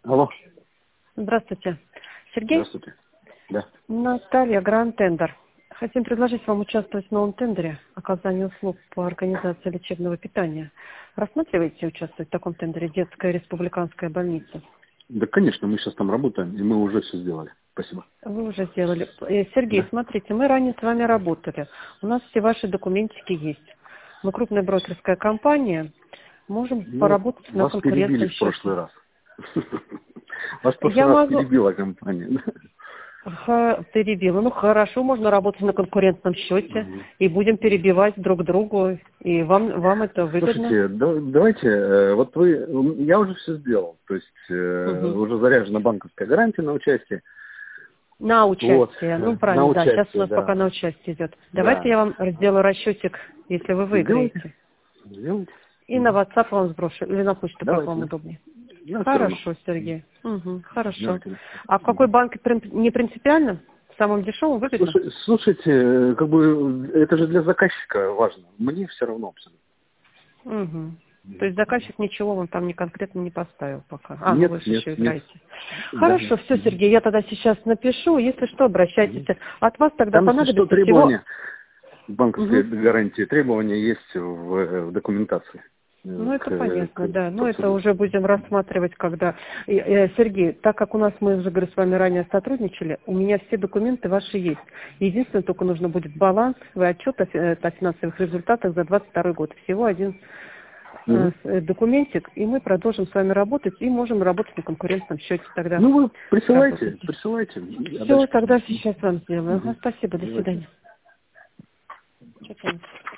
Алло. Здравствуйте. Сергей? Здравствуйте. Да. Наталья, Гранд Тендер. Хотим предложить вам участвовать в новом тендере оказания услуг по организации лечебного питания. Рассматриваете участвовать в таком тендере детская республиканская больница? Да, конечно, мы сейчас там работаем, и мы уже все сделали. Спасибо. Вы уже сделали. Сергей, Да. смотрите, мы ранее с вами работали. У нас все ваши документики есть. Мы крупная брокерская компания. Можем Ну, поработать на вас перебили конкурентном в прошлый счете. раз. Вас в Я прошлый раз могу... перебила компания. Перебила. Ну хорошо, можно работать на конкурентном счете Мгм. и будем перебивать друг другу, и вам это выгодно. Слушайте, давайте, вот я уже все сделал, то есть Мгм. уже заряжена банковская гарантия на участие. На Вот, участие. Ну на правильно, да. Сейчас у участие, нас пока да. на участие идет. Давайте Да. я вам сделаю расчетик, если вы Сделайте. выиграете. Сделайте. И на Мгм. WhatsApp вам сброшу, или на почту, как Давайте, вам да. удобнее. Ну, все равно. Хорошо, Сергей. Мгм, хорошо. Давайте, да. А в какой Мгм. банк не принципиально? В самом дешевом выгодно? Слушайте, как бы это же для заказчика важно. Мне все равно абсолютно. Угу. То есть заказчик ничего вам там не конкретно не поставил пока. Ну Нет, вы же нет, еще нет. играете. Да. Хорошо, все, Мгм. Сергей, я тогда сейчас напишу. Если что, обращайтесь. Мгм. От вас тогда Там, если что, понадобится всего... требования банковской Мгм. гарантии, требования есть в документации Ну, это понятно, да. к Но это процедуре. уже будем рассматривать, когда... Сергей, так как у нас, мы уже, говорю, с вами ранее сотрудничали, у меня все документы ваши есть. Единственное, только нужно будет баланс, отчет о финансовых результатах за 2022 год. Всего один Мгм. документик, и мы продолжим с вами работать, и можем работать на конкурентном счете тогда. Ну, вы присылайте, Работайте. а Все, дальше тогда посмотрим. сейчас вам сделаю. Ага, Мгм. спасибо, до Давайте. свидания. Чё там?